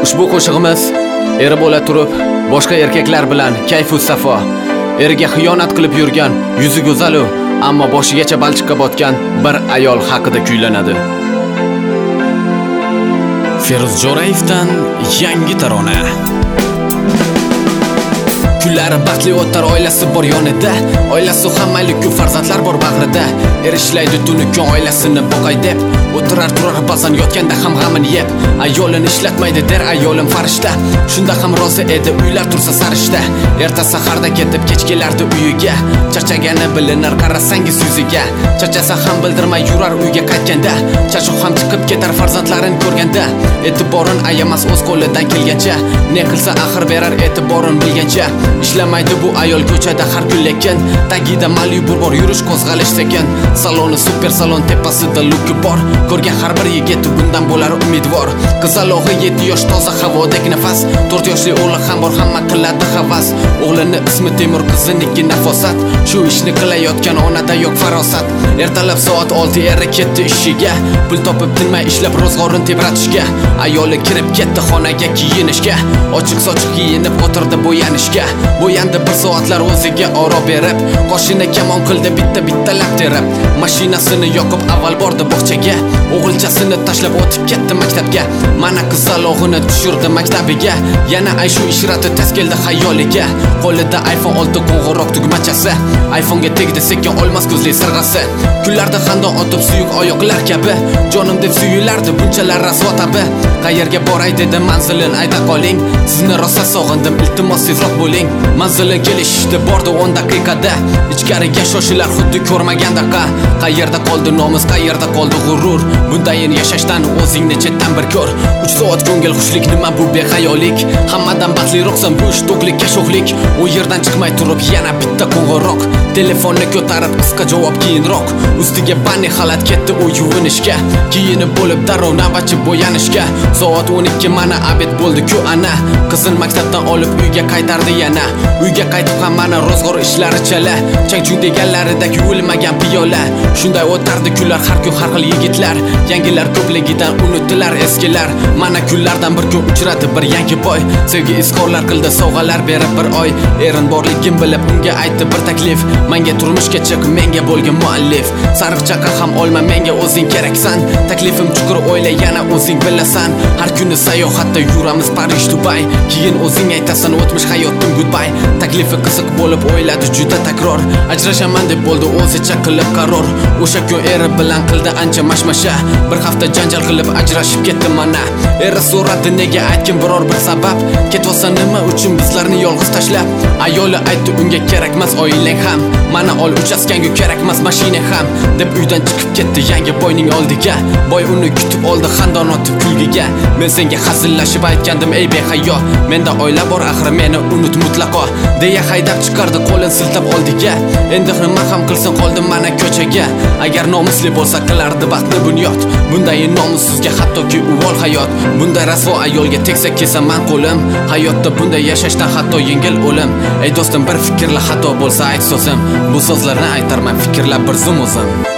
Ushbu qo'shig'imiz eri bo'la turib boshqa erkaklar bilan kayfu safo, eriga xiyonat qilib yurgan, yuzi go'zal ammo boshigacha balchiqqa botgan bir ayol haqida kuylanadi. Feruz Jo'rayevdan yangi tarona. Kunlari baxtli o'tar, oilasi bor yonida, oilasi hammaylik-ku farzandlar bor bag'rida. Ishlaydi tuni kun oilasini boqay deb, o'tirar turar ba'zan yotganda ham g'amini yeb. Ayolini ishlatmaydi der ayolim farishta, shunda ham rozi edi uylar tursa sarishta. Erta saharda ketib kech kelardi uyiga, charchagani bilinar qarasangiz yuziga. Charchasa ham bildirmay yurar uyga qaytganda, charchoq ham chiqib ketar farzandlarini ko'rganda. E'tiborin ayamas o'z qo'lidan kelgancha, ne qilsa axir berar e'tiborin bilgancha. Ishlamaydi bu ayol ko'chada har kun, lekin tagida Malibu bor, yurish qo'zg'alish sekin. Saloni super salon, tepasida luki bor. Ko'rgan har bir yigit bundan bo'lar umidvor. Qizalog'i 7 yosh, toza havodek nafas. 4 yoshli o'g'li ham bor, hamma qiladi havas. O'g'lini ismi Temur, qiziniki Nafosat. Shu ishni qilayotgan onada yo'q farosat. Ertalab soat 6 eri ketdi ishiga, pul topib tinmay ishlab ro'zg'orini tebratishga. Ayoli kirib ketdi xonaga kiyinishga, ochiq sochiq kiyinib o'tirdi bo'yanishga. Bo'yandi bir soatlar o'ziga oro berib, qoshini kamon qildi bitta-bittalab terib. Mashinasini yoqib avval bordi bog'chaga, o'g'ilchasini tashlab o'tib ketdi maktabga. Mana qizalog'ini tushirdi maktabiga, yana ay shu ishrati tez keldi xayoliga. Qo'lida iPhone 6 qo'ng'iroq tugmachasi, iPhonega tegdi sekin olmas ko'zli sirg'asi. Kunlarda xandon otib suyuq oyoqlar kabi, jonim deb suyulardi bunchalar rasvo tabi. Qayerga boray dedi manzilin ayta qoling, sizni rosa sog'indim iltimos tezroq bo'ling. Manzilga kelishdi bordi 10 daqiqada, ichkariga shoshilar xuddi ko'rmagandaqa. Qayerda qoldi nomus, qayerda qoldi g'urur? Bundayin yashashdan o'zingni chetdan bir ko'r. 3 soat ko'ngil xushlik, nima bu behayolik? Hammadan baxtliroqsan bu ish to'qlikka sho'xlik. U yerdan chiqmay turib yana bitta qo'ng'iroq, telefonni ko'tarib qisqa javob keyinroq. Ustiga banni xalat ketdi u yuvinishga, kiyinib bo'lib darrov navbatchi bo'yanishga. Soat 12 mana abed bo'ldi-ku ana, qizin maktabdan olib uyga qaytardi yana. Uyga qaytib ham mana ro'zg'or ishlari chala, chang-chung deganlaridek yuvilmagan piyola. Shunday o'tardi kunlar, har kun har xil yigitlar, yangilar ko'pligidan unutdilar eskilar. Mana kunlardan bir kun uchradi bir yangi boy, sevgi izhorlar qildi sovg'alar berib bir oy. Erin borligim bilib unga aytdi bir taklif, menga turmushga chiq, menga bo'lgin muallif. Sariq chaqa ham olma, menga o'zing keraksan. Taklifim chuqur o'yla, yana o'zing bilasan. Har kuni sayohatda yuramiz Parij, Dubay, keyin o'zing aytasan o'tmish hayotim goodbye. Taklifi qiziq bo'lib o'yladi juda takror, ajrashaman deb bo'ldi o'zicha qilib qaror. O'sha kun eri bilan qildi ancha mashmasha, bir hafta janjal qilib ajrashib ketdi mana. Eri so'radi nega aytgin biror bir sabab, ketvosan nima uchun bizlarni yolg'iz tashlab? Ayoli aytdi unga kerakmas oilang ham, mana ol uchastkanga kerakmas mashina ham, deb uydan chiqib ketdi yangi boyning oldiga. Boy uni kutib oldi xandon otib kulgiga. Men senga hazillashib aytgandim ey behayo, menda oila bor axir meni unut mutlaqo, deya haydab chiqardi qo'lin siltab oldiga. Endi nima ham qilsin qoldim mana ko'chaga. Agar nomusli bo'lsa qilardi baxtni bunyod, bunday nomussizga hattoki uvol hayot. Bunday rasvo ayolga tegsa kesaman qo'lim, hayotda bunday yashashdan hatto yengil o'lim. Ey do'stim bir fikrla xato bo'lsa ayt so'zim, bu so'zlarni aytarman fikrlab bir zum o'zim.